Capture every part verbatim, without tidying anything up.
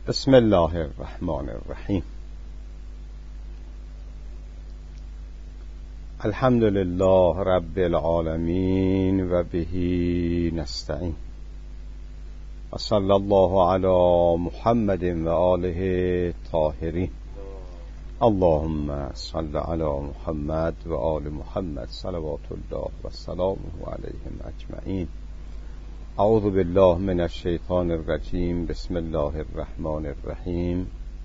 بسم الله الرحمن الرحیم. الحمد لله رب العالمین و بهی نستعین و صلی الله علی محمد و آله طاهرین. اللهم صل علی محمد و آل محمد صلوات الله و سلامه علیهم اجمعین. اعوذ بالله من الشیطان الرجیم. بسم الله الرحمن الرحیم.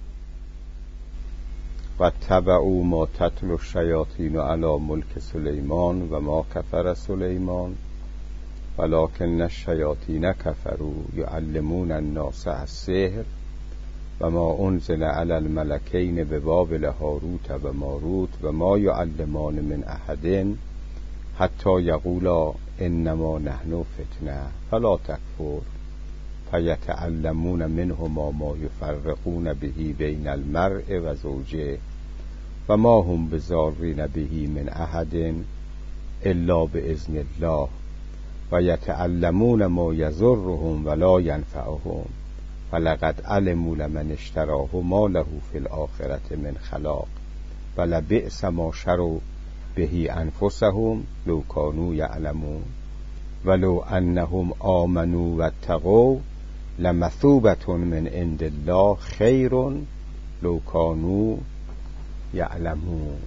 و تبعوا ما تتلو الشیاطین علی ملک سلیمان و ما کفر سلیمان ولکن الشیاطین کفروا یعلمون الناس السحر و ما انزل علی الملکین ببابل هاروت و ماروت و ما یعلمان من احد حتی یقولا انما نحن فتنه فلا تکفر فیتعلمون منهما ما یفرقون به بین المرء و زوجه و ما هم بضارین به من احد الا باذن الله و یتعلمون ما یضرهم ولا ینفعهم ولقد علموا لمن اشتراه ما له فی الآخرة من خلاق ولبئس ما شروا به انفسهم لو کانوا یعلمون ولو انهم آمنوا واتقوا لمثوبة من عند الله خیر لو کانوا یعلمون.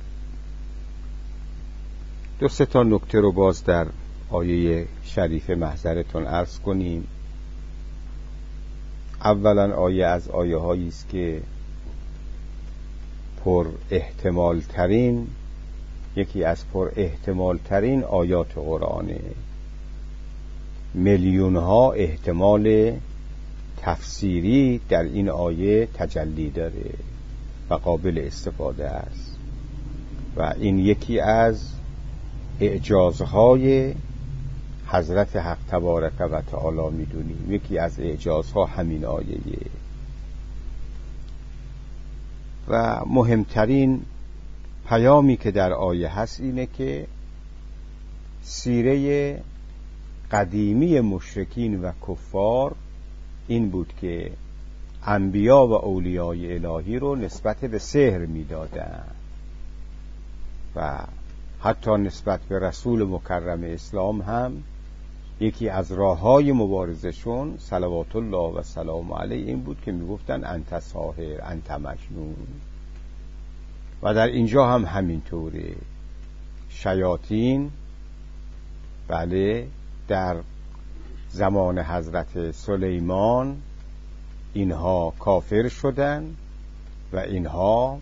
دو سه تا نکته رو باز در آیه شریف محضرتون عرض کنیم. اولا آیه از آیه هایی است که پر احتمال ترین یکی از پر احتمال ترین آیات قرآنه. میلیون ها احتمال تفسیری در این آیه تجلی داره و قابل استفاده است و این یکی از اعجازهای حضرت حق تبارک و تعالی میدونیم. یکی از اعجازها همین آیه و مهمترین پیامی که در آیه هست اینه که سیره قدیمی مشرکین و کفار این بود که انبیا و اولیای الهی رو نسبت به سحر میدادن و حتی نسبت به رسول مکرم اسلام هم یکی از راههای مبارزشون صلوات الله و سلام علیه این بود که میگفتن انت ساحر انت مجنون. و در اینجا هم همینطوره. شیاطین بله در زمان حضرت سلیمان اینها کافر شدن و اینها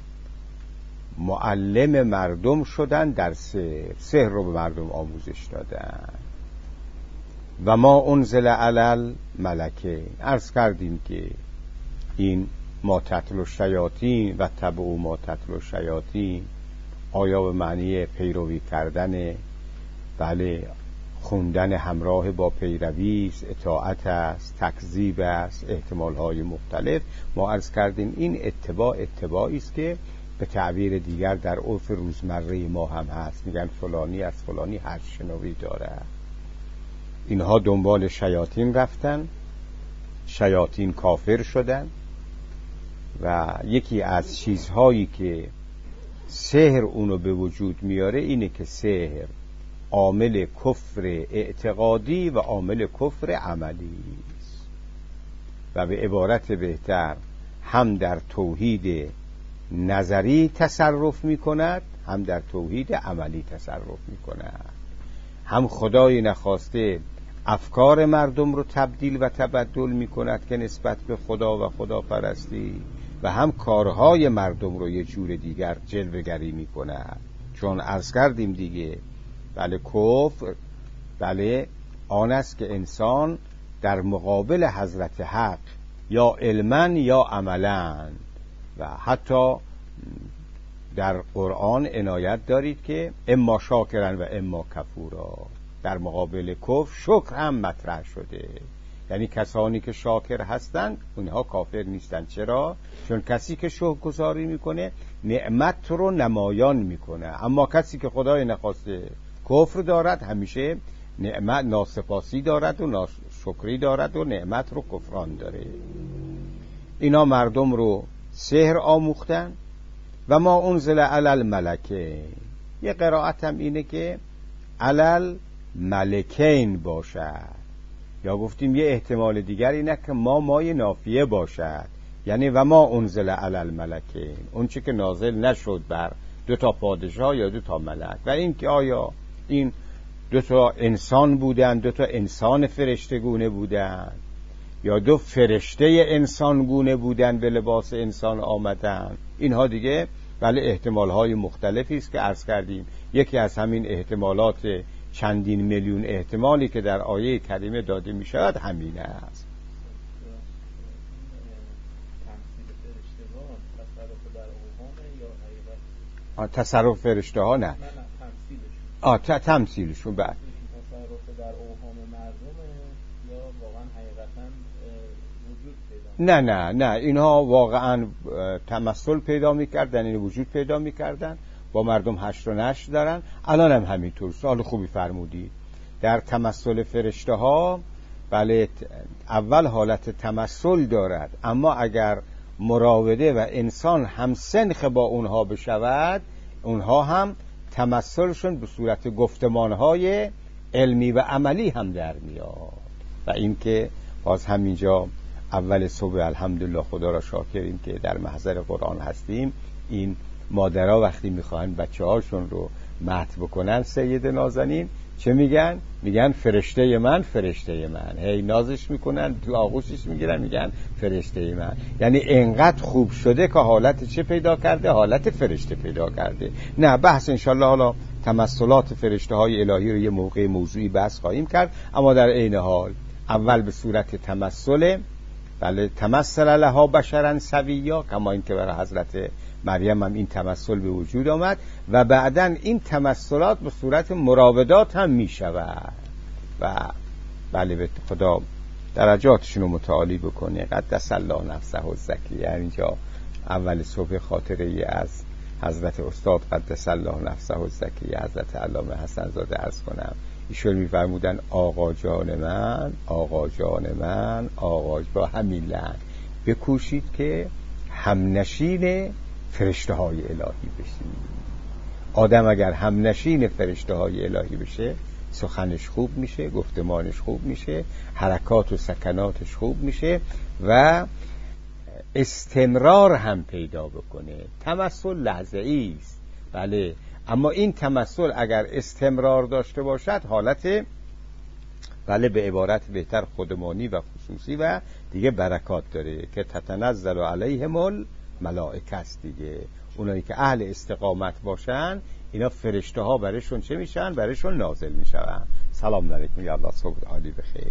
معلم مردم شدن در سحر سحر رو به مردم آموزش دادن. و ما انزل علی الملکین، عرض کردیم که این ما تتلو الشیاطین و تبعوا ما تتلو الشیاطین آیا به معنی پیروی کردن بله خوندن همراه با پیروی است، اطاعت است، تکذیب است، احتمالهای مختلف. ما عرض کردیم این اتباع اتباعی است که به تعبیر دیگر در عرف روزمره ما هم هست. میگن فلانی از فلانی هر شنوی داره. اینها دنبال شیاطین رفتن، شیاطین کافر شدن و یکی از چیزهایی که سحر اونو به وجود میاره اینه که سحر عامل کفر اعتقادی و عامل کفر عملی است و به عبارت بهتر هم در توحید نظری تصرف میکند هم در توحید عملی تصرف میکند. هم خدای نخواسته افکار مردم رو تبدیل و تبدل میکند که نسبت به خدا و خداپرستی و هم کارهای مردم رو یه جور دیگر جلوه‌گری میکند. چون عرض کردیم دیگه بله کفر بله آن است که انسان در مقابل حضرت حق یا علما یا عملا و حتی در قرآن عنایت دارید که اما شاکرن و اما کفورا، در مقابل کفر شکر هم مطرح شده. یعنی کسانی که شاکر هستند اونها کافر نیستن. چرا؟ چون کسی که شکرگزاری میکنه نعمت رو نمایان میکنه، اما کسی که خدای نخواسته کفر دارد همیشه نعمت ناسپاسی دارد و ناشکری دارد و نعمت رو کفران داره. اینا مردم رو سحر آموختن. و ما انزل علی الملکه، یه قرائت هم اینه که علی الملکین باشد، یا گفتیم یه احتمال دیگر اینه که ما مای نافیه باشد، یعنی و ما انزل علی الملکین، اون چی که نازل نشد بر دو تا پادشاه یا دو تا ملک. و این که آیا این دو تا انسان بودن، دو تا انسان فرشتگونه بودن، یا دو فرشته انسانگونه بودن به لباس انسان آمدن، اینها دیگه بله احتمال های مختلفی است که عرض کردیم. یکی از همین احتمالات چندین میلیون احتمالی که در آیه کریمه داده می شود همین است. تصرف فرشته ها نه، آه تمثیلشون بعد تصرف در اوهام مردمه یا واقعا حقیقتا وجود نه پیدا؟ نه نه اینها واقعا تمثل پیدا میکردن، این وجود پیدا میکردن، با مردم هشت و نشت دارن. الان هم همینطور. سوال خوبی فرمودید. در تمثل فرشته ها بله اول حالت تمثل دارد، اما اگر مراوده و انسان هم سنخ با اونها بشود، اونها هم تمثلشون به صورت گفتمانهای علمی و عملی هم در میاد. و این که باز همینجا اول صبح الحمدلله خدا را شاکریم که در محضر قرآن هستیم. این مادرها وقتی میخواهن بچه هاشون رو مدح بکنن سید نازنین چه میگن؟ میگن فرشته من فرشته من، هی نازش میکنن، تو آغوشش میگیرن میگن فرشته من. یعنی انقدر خوب شده که حالت چه پیدا کرده؟ حالت فرشته پیدا کرده. نه بحث انشالله حالا تمثلات فرشته های الهی رو یه موقع موضوعی بحث خواهیم کرد، اما در عین حال اول به صورت تمثل، بله تمثل لها بشرا سویا، کما این که برای حضرت مریم هم این تمثل به وجود آمد، و بعدن این تمثلات به صورت مراودات هم می شود. و بله به خدا درجاتشون رو متعالی بکنه. قدس الله نفسه الزکیه. اینجا اول صبح خاطره از حضرت استاد قدس الله نفسه الزکیه حضرت علامه حسن زاده عرض کنم. ایشون می‌فرمودن آقا جان من، آقا جان من، آقا با همین لحن بکوشید که همنشین فرشته های الهی بشید. آدم اگر همنشین فرشته های الهی بشه سخنش خوب میشه، گفتمانش خوب میشه، حرکات و سکناتش خوب میشه و استمرار هم پیدا بکنه. تمثل لحظه‌ای است بله، اما این تمثل اگر استمرار داشته باشد حالت بله به عبارت بهتر خودمانی و خصوصی و دیگه برکات داره که تتنزل علیهم الملائکه است دیگه. اونایی که اهل استقامت باشن اینا فرشته ها برشون چه میشن؟ برشون نازل میشن. سلام علیکم یا الله صبح عالی بخیر.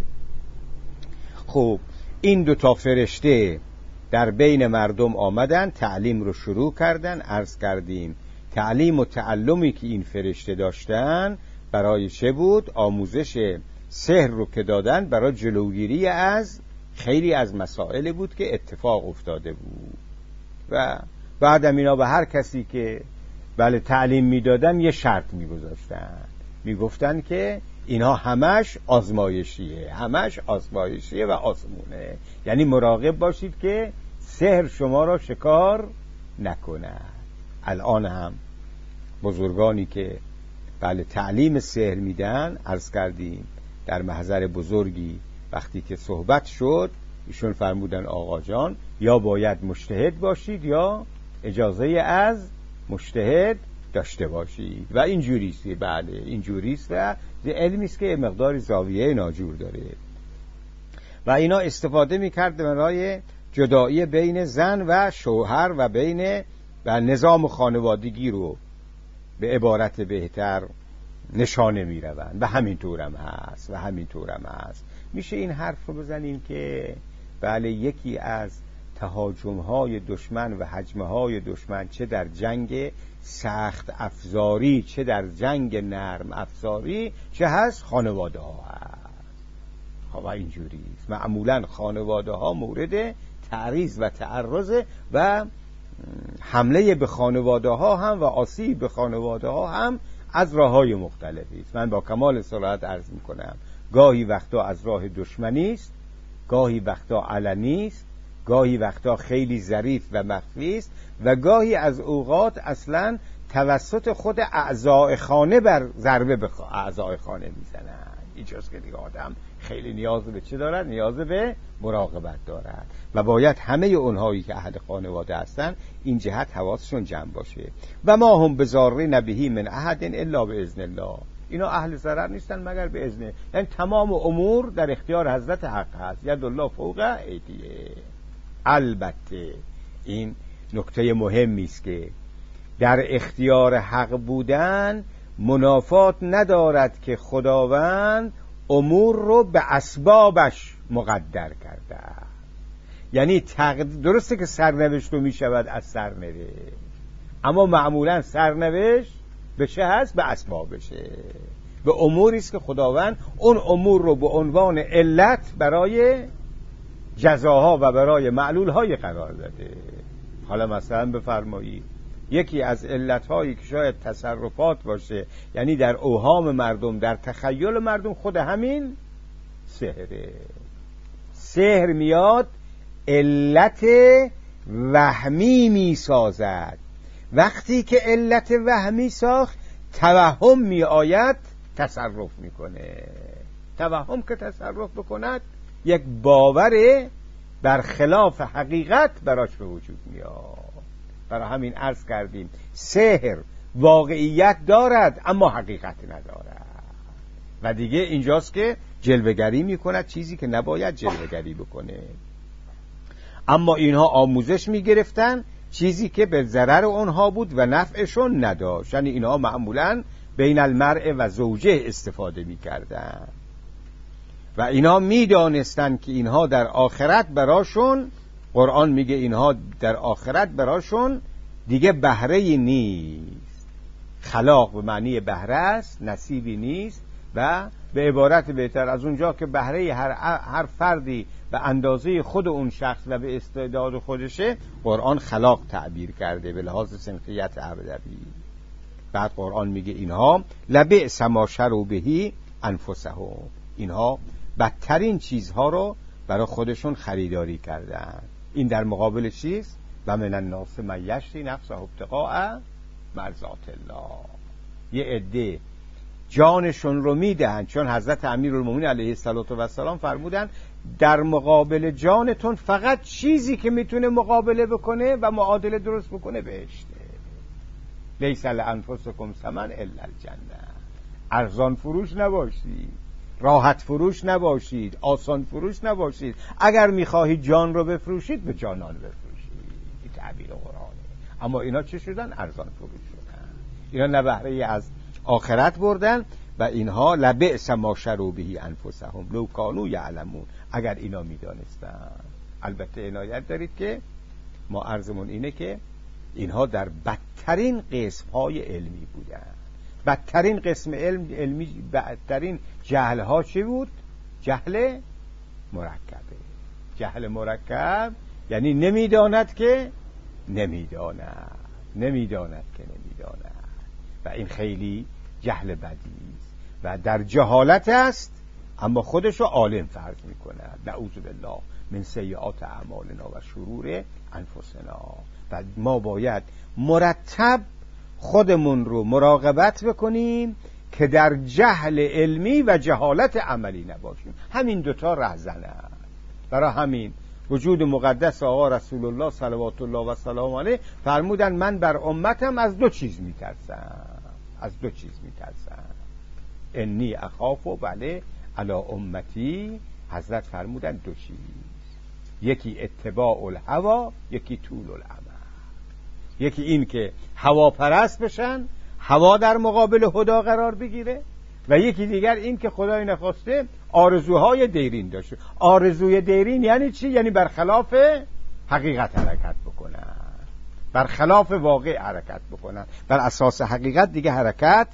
خب این دو تا فرشته در بین مردم آمدن، تعلیم رو شروع کردن. عرض کردیم تعلیم و تعلمی که این فرشته داشتن برای چه بود؟ آموزش سحر رو که دادن برای جلوگیری از خیلی از مسائل بود که اتفاق افتاده بود. و بعدم اینا به هر کسی که بله تعلیم میدادن یه شرط میگذاشتن، میگفتن که اینا همش آزمایشیه، همش آزمایشیه و آزمونه، یعنی مراقب باشید که سحر شما را شکار نکنه. الان هم بزرگانی که بله تعلیم سحر میدن، عرض کردیم در محضر بزرگی وقتی که صحبت شد ایشون فرمودن آقا جان یا باید مجتهد باشید یا اجازه از مجتهد داشته باشید. و این جوریست بله این جوریست و علمی است که مقدار زاویه ناجور داره. و اینا استفاده میکرد برای جدایی بین زن و شوهر و بین و نظام خانوادگی رو به عبارت بهتر نشانه میروند. و همینطور هم هست و همینطور هم هست. میشه این حرف رو بزنیم که بله یکی از تهاجم‌های دشمن و هجمه‌های دشمن چه در جنگ سخت افزاری چه در جنگ نرم افزاری چه هست؟ خانواده ها هست. و اینجوری است معمولا خانواده ها مورد تعریض و تعرض و حمله به خانواده ها هم و آسیب به خانواده ها هم از راه های مختلفی است. من با کمال صراحت عرض میکنم گاهی وقتا از راه دشمنی است، گاهی وقتا علنی است، گاهی وقتا خیلی ظریف و مخفی است و گاهی از اوقات اصلا توسط خود اعضای خانه بر ضربه به اعضای خانه میزنن. اینجاست که دیگه آدم خیلی نیاز به چه دارد؟ نیاز به مراقبت دارد و باید همه اونهایی که اهل خانواده هستن این جهت حواسشون جمع باشه. و ما هم بضارین به من احد الا باذن الله، اینا اهل ضرر نیستن مگر به اذن، یعنی تمام امور در اختیار حضرت حق هست. ید الله فوق ایدیه. البته این نکته مهمی است که در اختیار حق بودن منافات ندارد که خداوند امور رو به اسبابش مقدر کرده. یعنی تقدیر درسته که سرنوشت رو می شود از سرنوشت، اما معمولا سرنوشت به چه هست؟ به اسبابشه، به اموری است که خداوند اون امور رو به عنوان علت برای جزاها و برای معلولهای قرار داده. حالا مثلا بفرمایید یکی از علتهایی که شاید تصرفات باشه، یعنی در اوهام مردم، در تخیل مردم، خود همین سحره. سحر میاد علت وهمی می سازد. وقتی که علت وهمی ساخت توهم می آید تصرف می کنه. توهم که تصرف بکند یک باور برخلاف حقیقت براش به وجود میاد. برای همین عرض کردیم سحر واقعیت دارد اما حقیقت ندارد و دیگه اینجاست که جلوه‌گری میکند چیزی که نباید جلوه‌گری بکنه. اما اینها آموزش میگرفتن چیزی که به ضرر اونها بود و نفعشون نداشت، یعنی اینها معمولاً بین المرء و زوجه استفاده میکردن و اینها میدانستن که اینها در آخرت براشون، قرآن میگه اینها در آخرت براشون دیگه بهره‌ای نیست. خلاق به معنی بهره است، نصیبی نیست. و به عبارت بهتر از اونجا که بهره هر, هر فردی به اندازه خود اون شخص و به استعداد خودشه، قرآن خلاق تعبیر کرده به لحاظ سنخیت ابدی. بعد قرآن میگه اینها لبئس ما شروا به انفسهم، اینها بدترین چیزها رو برای خودشون خریداری کردن. این در مقابل چیست؟ و من الناس من یشری نفسه ابتغاء مرضات الله. یه عده جانشون رو میدهن، چون حضرت امیرالمومنین علیه السلام فرمودن در مقابل جانتون فقط چیزی که میتونه مقابله بکنه و معادله درست بکنه بهشته. لیس لانفسکم ثمن الا الجنه. ارزان فروش نباشید، راحت فروش نباشید، آسان فروش نباشید. اگر میخواهید جان رو بفروشید به جانان بفروشید. این تعبیر قرآنه. اما اینا چه شدن؟ ارزان فروش شدن. اینا نه بهره از آخرت بردن و اینها لبئس ما شروا به انفسهم لو کانوا یعلمون. اگر اینا میدانستن. البته عنایت دارید که ما عرضمون اینه که اینها در بدترین قسم‌های علمی بودن. بدترین قسم علم علمی بدترین جهل ها چی بود؟ جهل مرکبه. جهل مرکب یعنی نمیداند که نمیداند، نمیداند که نمیداند و این خیلی جهل بدی است و در جهالت است اما خودشو عالم فرض میکند. نعوذ بالله من سیئات اعمالنا و شرور انفسنا. و ما باید مرتب خودمون رو مراقبت بکنیم که در جهل علمی و جهالت عملی نباشیم. همین دوتا رهزنند. برای همین وجود مقدس آقا رسول الله صلوات الله و سلام علیه فرمودن من بر امتم از دو چیز میترسم، از دو چیز میترسم. انی اخاف و بله علی امتی. حضرت فرمودن دو چیز، یکی اتباع الهوا، یکی طول الامل. یکی این که هوا پرست بشن، هوا در مقابل خدا قرار بگیره، و یکی دیگر این که خدای نخواسته آرزوهای دیرین داشته. آرزوی دیرین یعنی چی؟ یعنی برخلاف حقیقت حرکت بکنن، برخلاف واقع حرکت بکنن، بر اساس حقیقت دیگه حرکت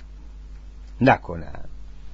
نکنن.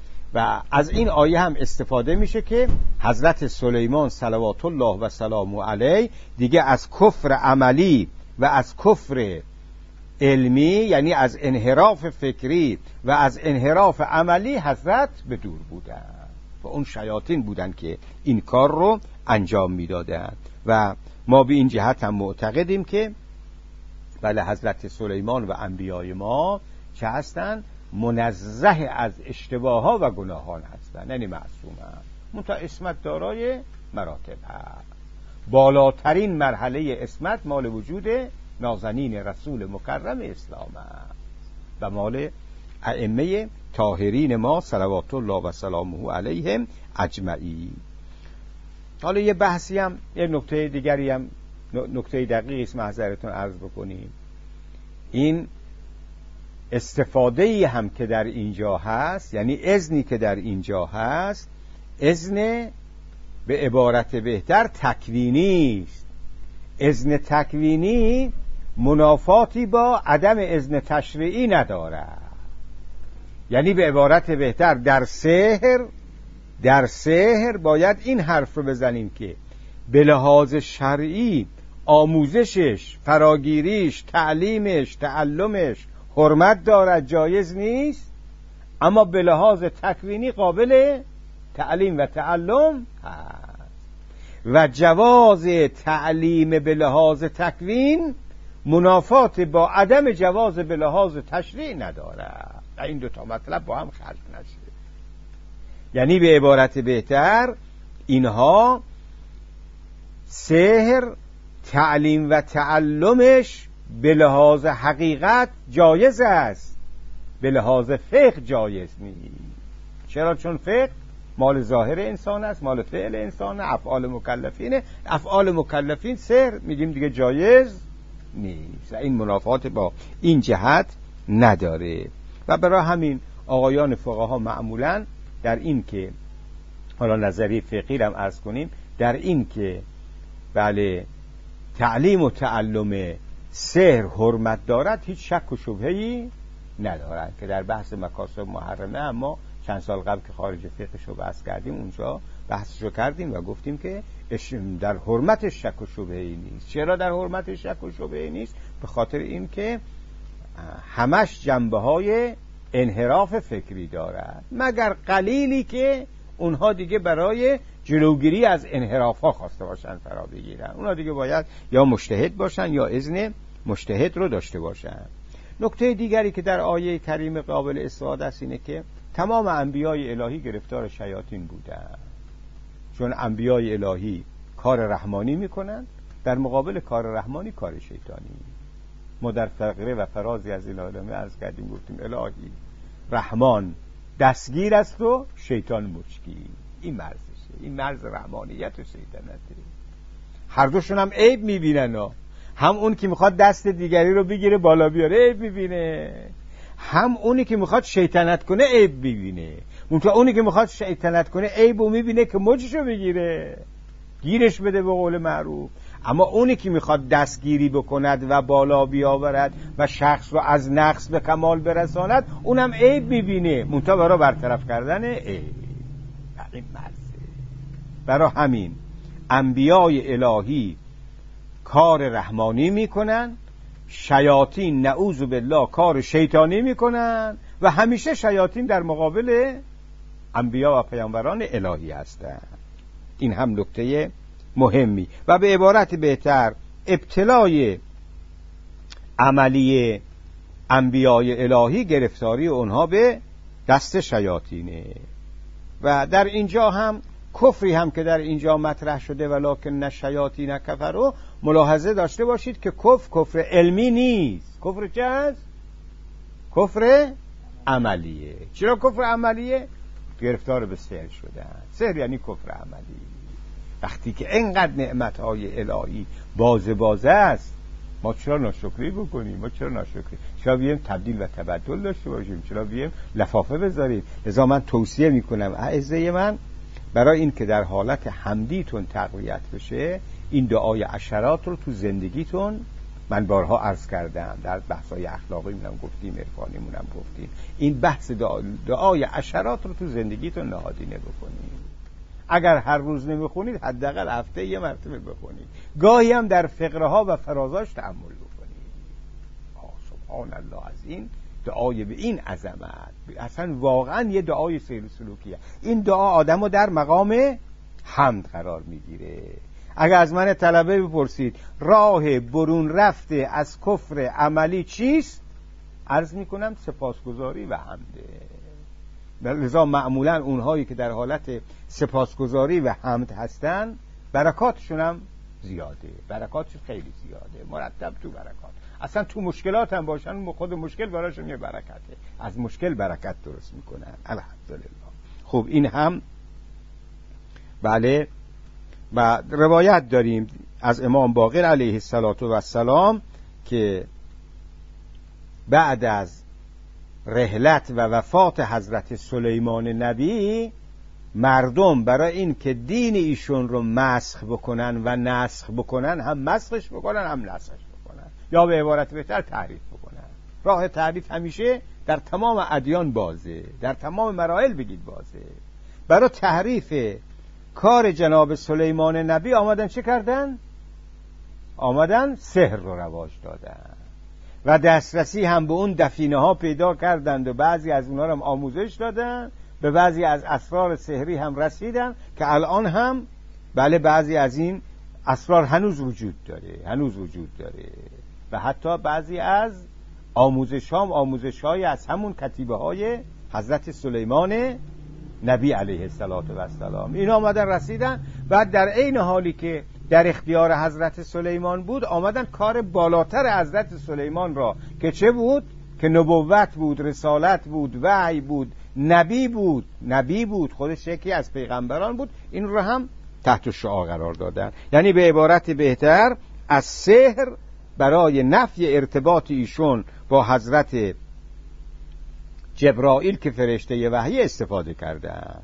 و از این آیه هم استفاده میشه که حضرت سلیمان صلوات الله و سلام علیه دیگه از کفر عملی و از کفر علمی، یعنی از انحراف فکری و از انحراف عملی حضرت به دور بودن و اون شیاطین بودن که این کار رو انجام میدادن. و ما به این جهت هم معتقدیم که بله حضرت سلیمان و انبیای ما چه هستن؟ منزه از اشتباهات و گناهان هستن، یعنی معصومن، منتها عصمت دارای مراتب هست. بالاترین مرحله عصمت مال وجود نازنین رسول مکرم اسلام است و مال ائمه طاهرین ما صلوات الله و سلامه علیهم اجمعین. حالا یه بحثی هم، یه نکته دیگری هم، نکته دقیقی است معذرتون عرض بکنیم. این استفاده هم که در اینجا هست، یعنی اذنی که در اینجا هست، اذن به عبارت بهتر تکوینی است. اذن تکوینی منافاتی با عدم اذن تشریعی ندارد. یعنی به عبارت بهتر در سحر در سحر باید این حرف رو بزنیم که به لحاظ شرعی آموزشش، فراگیریش، تعلیمش، تعلمش حرمت دارد، جایز نیست، اما به لحاظ تکوینی قابل تعلیم و تعلم هست و جواز تعلیم به لحاظ تکوین منافات با عدم جواز به لحاظ تشریع ندارد. این دو تا مطلب با هم خلط نشه. یعنی به عبارت بهتر اینها سحر تعلیم و تعلمش به لحاظ حقیقت جایز است، به لحاظ فقه جایز نیست. چرا؟ چون فقه مال ظاهر انسان است، مال فعل انسان، افعال مکلفینه. افعال مکلفین سحر میگیم دیگه جایز نیست. این منافات با این جهت نداره و برای همین آقایان فقها معمولاً در این که حالا نظریه فقهی هم عرض کنیم، در این که بله تعلیم و تعلم سحر حرمت دارد هیچ شک و شبهه‌ای ندارد که در بحث مکاسب محرمه اما چند سال قبل که خارج فقهش رو بحث کردیم اونجا بحثش رو کردیم و گفتیم که در حرمتش شک و شبهه‌ای نیست. چرا در حرمتش شک و شبهه‌ای نیست؟ به خاطر این که همش جنبه‌های انحراف فکری دارد، مگر قلیلی که اونها دیگه برای جلوگیری از انحراف ها خواسته باشن فرا بگیرن. اونها دیگه باید یا مجتهد باشن یا اذن مجتهد رو داشته باشن. نکته دیگری که در آیه کریم قابل استفاده است اینه که تمام انبیای الهی گرفتار شیاطین بودن، چون انبیای الهی کار رحمانی میکنن، در مقابل کار رحمانی کار شیطانی. ما در فقره و فرازی از این عالمه عرض کردیم، گفتیم الهی رحمان دستگیر است و شیطان مچگیر. این مرزشه، این مرز رحمانیت و شیطنته. هر دوشون هم عیب میبینن ها. هم اون که میخواد دست دیگری رو بگیره بالا بیاره عیب میبینه، هم اونی که میخواد شیطنت کنه عیب میبینه. منتها اونی که میخواد شیطنت کنه عیبو میبینه که مچشو بگیره، گیرش بده به قول معروف. اما اونی که میخواد دستگیری بکند و بالا بیاورد و شخص رو از نقص به کمال برساند اونم عیب میبینه، منتها برای برطرف کردن عیب. این مرزه. برای همین انبیای الهی کار رحمانی میکنن، شیاطین نعوذ بالله کار شیطانی میکنن و همیشه شیاطین در مقابل انبیا و پیامبران الهی هستند. این هم نکته مهمی و به عبارت بهتر ابتلای عملی انبیای الهی گرفتاری اونها به دست شیاطینه. و در اینجا هم کفری هم که در اینجا مطرح شده ولکن الشیاطین کفروا، ملاحظه داشته باشید که کفر کفر علمی نیست. کفر چه است؟ کفر عملیه. چرا کفر عملیه؟ گرفتار به سحر شدن. سحر یعنی کفر عملی. وقتی که اینقدر نعمتهای الهی بازه بازه است، ما چرا ناشکری بکنیم؟ ما چرا ناشکری؟ چرا بیایم تبدیل و تبدل داشته باشیم؟ چرا بیایم لفافه بذاریم؟ لذا من توصیه میکنم اعزای من، برای این که در حالت حمدیتون تقویت بشه، این دعای عشرات رو تو زندگیتون، من بارها عرض کردم در بحث‌های اخلاقی مونم گفتیم، عرفانی مونم گفتیم، این بحث دعا... دعای عشرات رو تو زندگیتون نهادینه بکنید. اگر هر روز نمیخونید حداقل هفته یه مرتبه بخونید، گاهی هم در فقره ها و فرازاش تأمل بکنید. آه سبحان الله، از این دعای به این عظمت اصلا واقعا یه دعای سیر سلوکیه. این دعا آدمو در مقام حمد قرار میگیره. اگر از من طلبه بپرسید راه برون رفته از کفر عملی چیست، عرض میکنم سپاسگزاری و حمده. لذا معمولا اونهایی که در حالت سپاسگزاری و حمد هستن برکاتشون هم زیاده، برکاتشون خیلی زیاده، مرتب تو برکات. اصلا تو مشکلات هم باشن خود مشکل براشون یه برکته، از مشکل برکت درست میکنن. الحمدلله. خب این هم بله. و روایت داریم از امام باقر علیه السلام که بعد از رحلت و وفات حضرت سلیمان نبی مردم برای این که دین ایشون رو مسخ بکنن و نسخ بکنن، هم مسخش بکنن هم نسخش بکنن، یا به عبارت بهتر تحریف بکنن. راه تحریف همیشه در تمام ادیان بازه، در تمام مراحل بگید بازه. برای تحریف کار جناب سلیمان نبی آمدن چه کردن؟ آمدن سحر رو رواج دادن و دسترسی هم به اون دفینه ها پیدا کردند و بعضی از اونها رو هم آموزش دادن، به بعضی از اسرار سحری هم رسیدن که الان هم بله بعضی از این اسرار هنوز وجود داره، هنوز وجود داره. و حتی بعضی از آموزش ها هم آموزش های از همون کتیبه های حضرت سلیمان نبی علیه السلام این آمدن رسیدن. بعد در عین حالی که در اختیار حضرت سلیمان بود آمدن کار بالاتر حضرت سلیمان را که چه بود؟ که نبوت بود، رسالت بود، وحی بود، نبی بود، نبی بود، خودش یکی از پیغمبران بود، این رو هم تحت شعاع قرار دادن. یعنی به عبارت بهتر از سحر برای نفی ارتباط ایشون با حضرت جبرائیل که فرشته وحی استفاده کردن.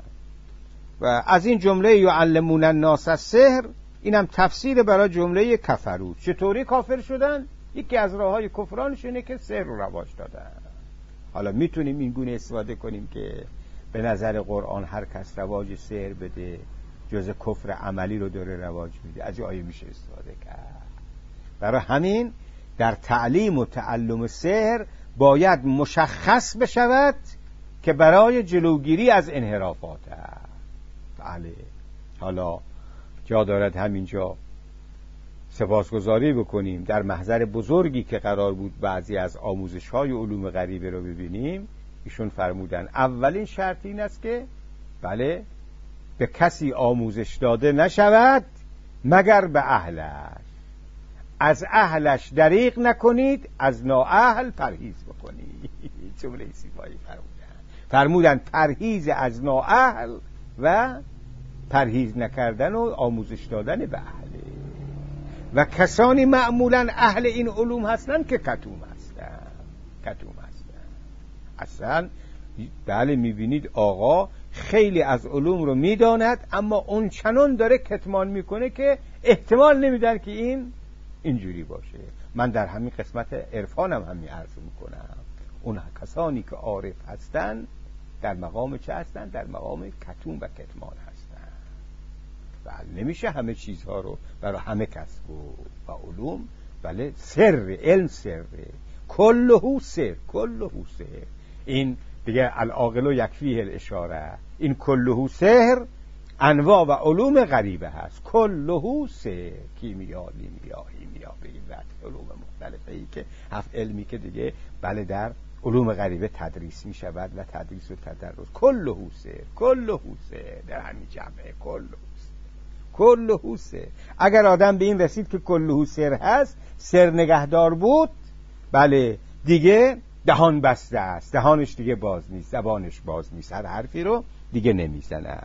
و از این جمله یعلمون الناس السحر اینم تفسیر برای جمله کفرو. چطوری کافر شدن؟ یکی از راههای کفرانش اینه که سحر رو رواج دادن. حالا میتونیم این گونه استفاده کنیم که به نظر قرآن هر کس رواج سحر بده جز کفر عملی رو داره رواج میده. از این آیه میشه استفاده کرد. برای همین در تعلیم و تعلم سحر باید مشخص بشود که برای جلوگیری از انحرافات است. بله. حالا جا دارد همینجا سپاسگزاری بکنیم در محضر بزرگی که قرار بود بعضی از آموزش‌های علوم غریبه رو ببینیم. ایشون فرمودن اولین شرط این است که بله به کسی آموزش داده نشود مگر به اهلش. از اهلش دریغ نکنید، از نااهل پرهیز بکنید. جمله زیبایی فرمودن. فرمودن پرهیز از نااهل و پرهیز نکردن و آموزش دادن به اهل. و کسانی معمولا اهل این علوم هستن که کتوم هستن، کتوم هستن. اصلا بله میبینید آقا خیلی از علوم رو میداند اما اون چنان داره کتمان میکنه که احتمال نمیدن که این اینجوری باشه. من در همین قسمت عرفانم همین عرض میکنم. اون کسانی که عارف هستن در مقام چه هستن؟ در مقام کتوم و کتمان هستن. بله نمیشه همه چیزها رو برای همه کس و علوم. بله سر علم سر کلهو سر کلهو سر. این دیگه العاقل یکفیه الاشاره. این کلهو سر انواع و علوم غریبه هست. کلهو سر کیمیا، لیمیا، هیمیا، به این وقت علوم مختلفه ای که هفت علمی که دیگه بله در علوم غریبه تدریس می شود و تدریس و تدرس. کلهو سر کلهو سر در همین جمعه کلهو کلهو سر. اگر آدم به این رسید که کلهو سر هست، سر نگهدار بود، بله دیگه دهان بسته است، دهانش دیگه باز نیست، زبانش باز نیست، هر حرفی رو دیگه نمیزنه.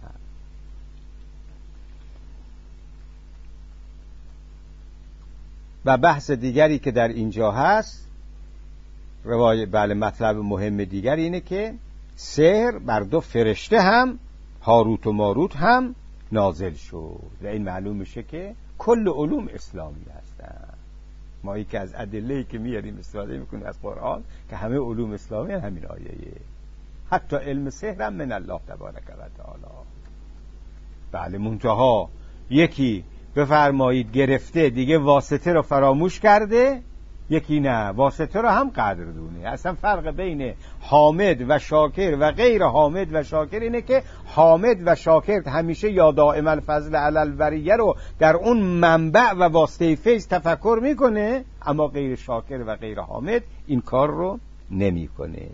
و بحث دیگری که در اینجا هست روای بله مطلب مهم دیگری اینه که سحر بر دو فرشته هم هاروت و ماروت هم نازل شد و این معلوم میشه که کل علوم اسلامی هستن. ما ای که از ادله‌ای که میاریم استفاده میکنیم از قرآن که همه علوم اسلامی هم همین آیه‌ایه. حتی علم سحر هم من الله تبارک و تعالی. بله منتها یکی بفرمایید گرفته دیگه واسطه رو فراموش کرده، یکی نه، واسطه رو هم قدردونه. اصلا فرق بین حامد و شاکر و غیر حامد و شاکر اینه که حامد و شاکر همیشه یا دائم الفضل علی البریه رو در اون منبع و واسطه فیض تفکر میکنه، اما غیر شاکر و غیر حامد این کار رو نمیکنه.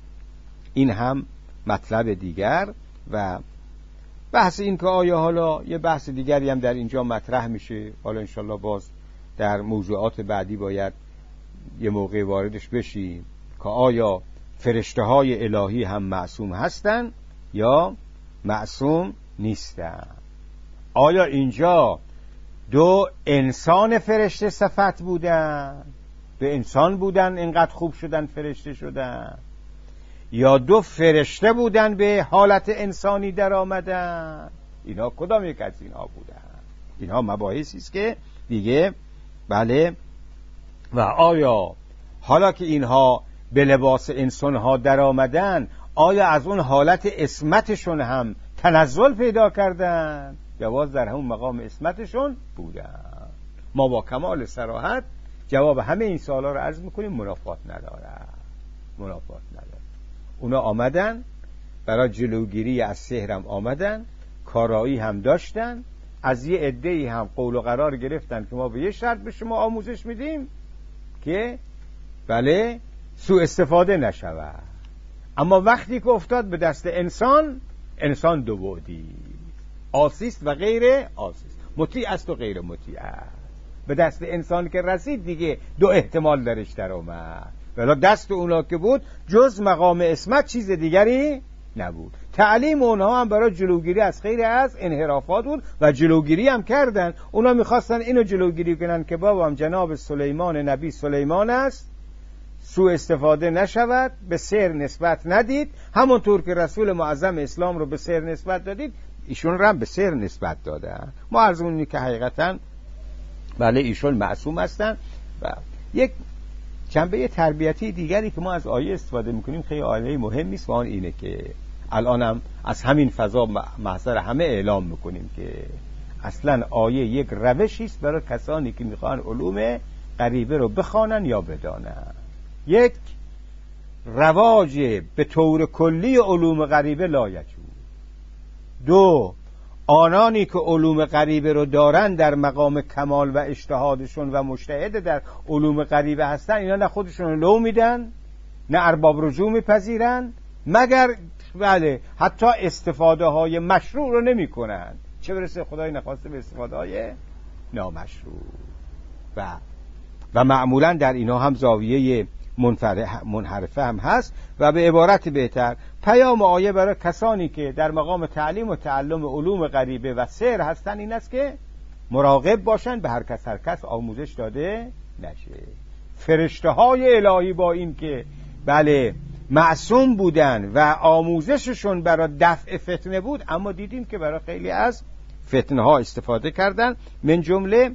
این هم مطلب دیگر. و بحث این که آیا حالا یه بحث دیگری هم در اینجا مطرح میشه، حالا انشالله باز در موضوعات بعدی باید یه موقع واردش بشیم که آیا فرشته های الهی هم معصوم هستن یا معصوم نیستن. آیا اینجا دو انسان فرشته صفت بودن، به انسان بودن اینقدر خوب شدن فرشته شدن، یا دو فرشته بودن به حالت انسانی در آمدن؟ اینا کدام یک از اینها بودن؟ اینها مباحثی است که دیگه بله. و آیا حالا که اینها به لباس انسان ها در آمدن، آیا از اون حالت اسمتشون هم تنزل پیدا کردن یا باز در همون مقام اسمتشون بودن؟ ما با کمال صراحت جواب همه این سوالا رو عرض میکنیم، منافات نداره، منافات نداره. اونا آمدن برای جلوگیری از سحرم آمدن، کارایی هم داشتن، از یه عده‌ای هم قول و قرار گرفتن که ما به یه شرط به شما آموزش میدیم که بله سوء استفاده نشود. اما وقتی که افتاد به دست انسان، انسان دو بعدی، آسیست و غیر آسیست، مطیع است و غیر مطیع است. به دست انسان که رسید دیگه دو احتمال درش در اومد، ولی دست اونا که بود جز مقام اسمت چیز دیگری نبود. تعلیم اونها هم برای جلوگیری از خیر از انحرافات بود و جلوگیری هم کردن. اونا میخواستن اینو جلوگیری کنن که بابام جناب سلیمان نبی سلیمان است، سوء استفاده نشود، به سحر نسبت ندید، همونطور که رسول معظم اسلام رو به سحر نسبت دادید ایشون رو هم به سحر نسبت دادن. ما عرضمونی که حقیقتا بله ایشون معصوم هستن. و یک جنبه تربیتی دیگری که ما از آیه استفاده میکنیم خیلی آیه مهمی است و آن اینه که الانم از همین فضا محضر همه اعلام میکنیم که اصلا آیه یک روشی است برای کسانی که میخوان علوم غریبه رو بخوانن یا بدانن. یک رواج به طور کلی علوم غریبه لایجوز. دو آنانی که علوم غریبه رو دارن در مقام کمال و اجتهادشون و مجتهد در علوم غریبه هستن، اینا نه خودشون رو لو میدن نه ارباب رجوع میپذیرن، مگر بله حتی استفاده های مشروع رو نمی کنن، چه برسه خدای نخواسته به استفاده های نامشروع. و و معمولا در اینا هم زاویه منحرفه هم هست. و به عبارت بهتر پیام آیه برای کسانی که در مقام تعلیم و تعلم علوم غریبه و سحر هستن این است که مراقب باشن به هر کس هر کس آموزش داده نشه. فرشته های الهی با این که بله معصوم بودن و آموزششون برای دفع فتنه بود، اما دیدیم که برای خیلی از فتنه ها استفاده کردن، من جمله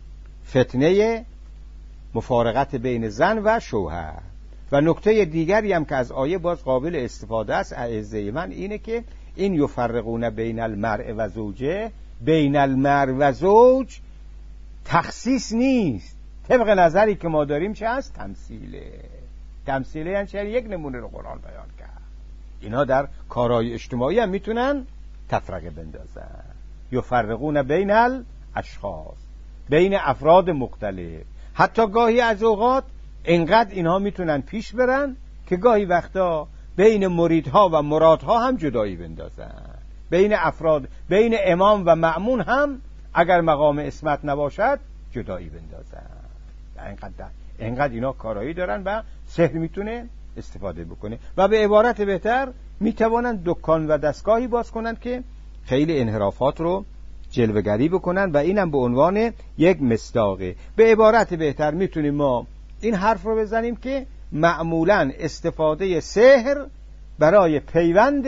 فتنه مفارقت بین زن و شوهر. و نکته دیگری هم که از آیه باز قابل استفاده است اعزه من اینه که این یفرقون بین المرء و زوجه، بین المرء و زوج تخصیص نیست، طبق نظری که ما داریم چه هست؟ تمثیله. تمثیله یعنی چه؟ یک نمونه رو قرآن بیان کرد. اینا در کارهای اجتماعی هم میتونن تفرقه بندازن. یفرقون بین الاشخاص، بین افراد مختلف. حتی گاهی از اوقات انقدر اینها میتونن پیش برن که گاهی وقتا بین مریدها و مرادها هم جدایی بندازن، بین افراد، بین امام و مأمون هم اگر مقام اسمت نباشد جدایی بندازن. انقدر انقدر اینا کارایی دارن و سحر میتونه استفاده بکنه. و به عبارت بهتر میتوانن دکان و دستگاهی باز کنن که خیلی انحرافات رو جلوه‌گری بکنن و اینم به عنوان یک مصداقه. به عبارت بهتر میتونیم ما این حرف رو بزنیم که معمولاً استفاده سحر برای پیوند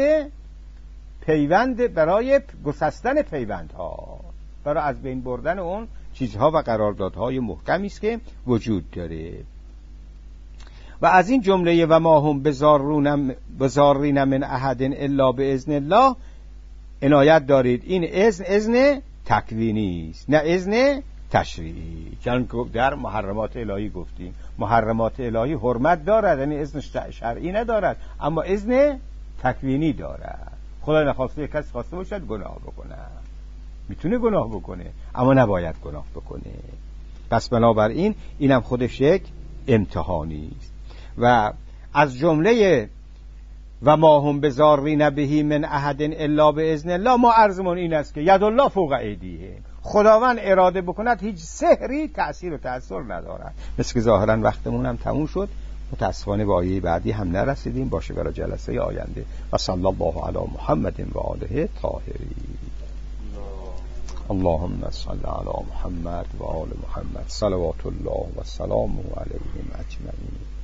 پیوند برای گسستن پیوندها، برای از بین بردن اون چیزها و قراردادهای محکمی است که وجود داره. و از این جمله و ما هم بزارین من احد الا باذن الله عنایت دارید. این اذن اذن تکوینی است نه اذن تشریعی، چون در محرمات الهی گفتیم محرمات الهی حرمت دارد، یعنی اذن شرعی ندارد اما اذن تکوینی دارد. خدا نخواسته یک کس خواسته باشد گناه بکنه، میتونه گناه بکنه اما نباید گناه بکنه. پس بنابراین اینم خودش یک امتحانی است. و از جمله و ما هم بزارین بهی من احد الا باذن الله، ما عرضمون این است که ید الله فوق ایدیهم، خداوند اراده بکند هیچ سحری تأثیر و تأثیر ندارد. مثل که ظاهرا وقتمون هم تموم شد، متاسفانه به آیه بعدی هم نرسیدیم، باشه برای جلسه آینده. و صلی الله علی محمد و آله طاهرین. اللهم صل علی محمد و آل محمد صلوات الله و سلامه علیهم اجمعین.